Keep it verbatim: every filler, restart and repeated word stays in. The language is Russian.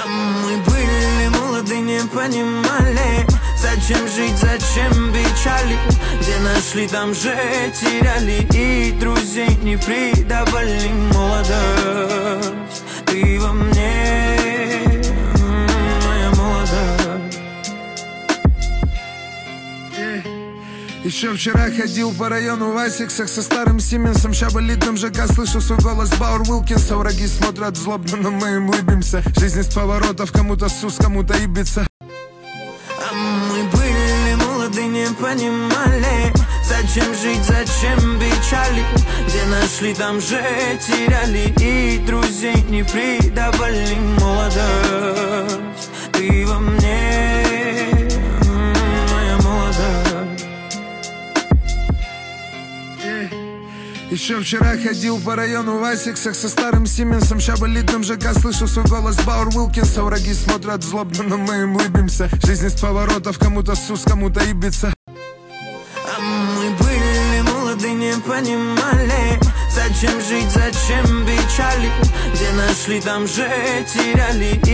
А мы были молоды, не понимали, зачем жить, зачем печали. Где нашли, там же теряли, и друзей не предавали. Молодость, ты во мне, моя молодость. Еще вчера ходил по району в Асиксах со старым Сименсом. Ща в элитном ЖК слышу свой голос Бауэр Уилкинса. Враги смотрят злобно, но мы им улыбимся. Жизнь из поворотов, кому-то Сус, кому-то Ибица. А мы были молоды, не понимали, зачем жить, зачем печали. Где нашли, там же теряли, и друзей не предавали. Молодость, ты во мне, моя молодость. Еще вчера ходил по району в Асиксах со старым Сименсом. Ща в элитном ЖК слышу свой голос Бауэр Уилкинса. Враги смотрят злобно, но мы им улыбимся. Жизнь из поворотов, кому-то Сус, кому-то Ибица. А мы были молоды, не понимали, зачем жить, зачем печали. Где нашли, там же теряли.